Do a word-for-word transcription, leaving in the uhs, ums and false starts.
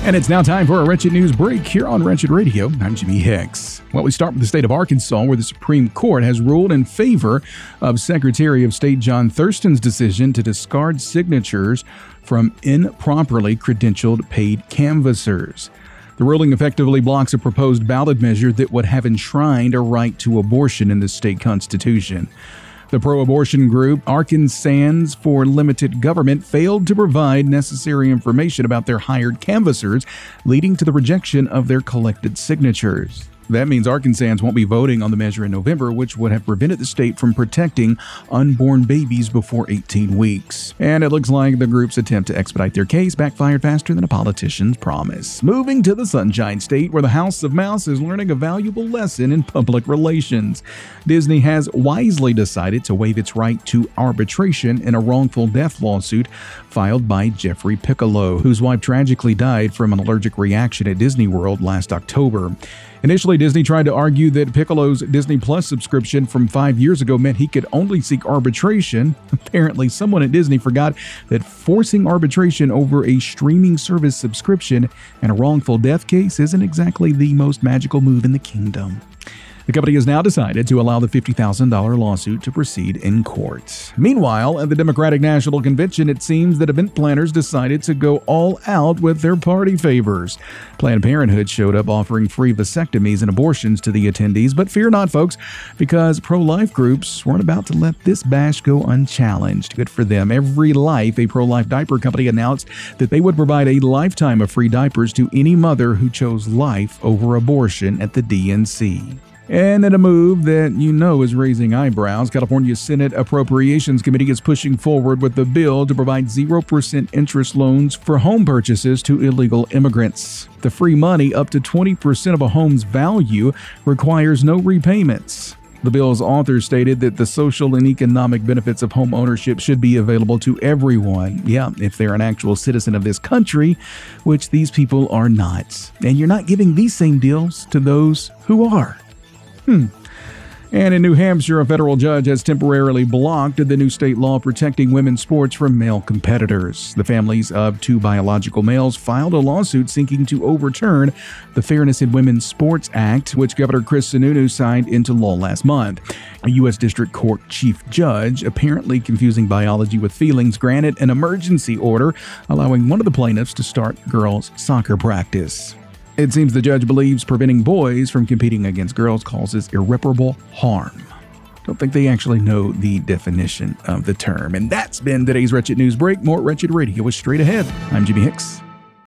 And it's now time for a Wretched News Break here on Wretched Radio. I'm Jimmy Hicks. Well, we start with the state of Arkansas, where the Supreme Court has ruled in favor of Secretary of State John Thurston's decision to discard signatures from improperly credentialed paid canvassers. The ruling effectively blocks a proposed ballot measure that would have enshrined a right to abortion in the state constitution. The pro-abortion group Arkansans for Limited Government failed to provide necessary information about their hired canvassers, leading to the rejection of their collected signatures. That means Arkansans won't be voting on the measure in November, which would have prevented the state from protecting unborn babies before eighteen weeks. And it looks like the group's attempt to expedite their case backfired faster than a politician's promise. Moving to the Sunshine State, where the House of Mouse is learning a valuable lesson in public relations. Disney has wisely decided to waive its right to arbitration in a wrongful death lawsuit filed by Jeffrey Piccolo, whose wife tragically died from an allergic reaction at Disney World last October. Initially, Disney tried to argue that Piccolo's Disney Plus subscription from five years ago meant he could only seek arbitration. Apparently, someone at Disney forgot that forcing arbitration over a streaming service subscription in a wrongful death case isn't exactly the most magical move in the kingdom. The company has now decided to allow the fifty thousand dollars lawsuit to proceed in court. Meanwhile, at the Democratic National Convention, it seems that event planners decided to go all out with their party favors. Planned Parenthood showed up offering free vasectomies and abortions to the attendees, but fear not, folks, because pro-life groups weren't about to let this bash go unchallenged. Good for them. Every Life, a pro-life diaper company, announced that they would provide a lifetime of free diapers to any mother who chose life over abortion at the D N C. And in a move that you know is raising eyebrows, California's Senate Appropriations Committee is pushing forward with the bill to provide zero percent interest loans for home purchases to illegal immigrants. The free money, up to twenty percent of a home's value, requires no repayments. The bill's authors stated that the social and economic benefits of home ownership should be available to everyone. Yeah, if they're an actual citizen of this country, which these people are not. And you're not giving these same deals to those who are. Hmm. And in New Hampshire, a federal judge has temporarily blocked the new state law protecting women's sports from male competitors. The families of two biological males filed a lawsuit seeking to overturn the Fairness in Women's Sports Act, which Governor Chris Sununu signed into law last month. A U S District Court chief judge, apparently confusing biology with feelings, granted an emergency order allowing one of the plaintiffs to start girls' soccer practice. It seems the judge believes preventing boys from competing against girls causes irreparable harm. Don't think they actually know the definition of the term. And that's been today's Wretched News Break. More Wretched Radio is straight ahead. I'm Jimmy Hicks.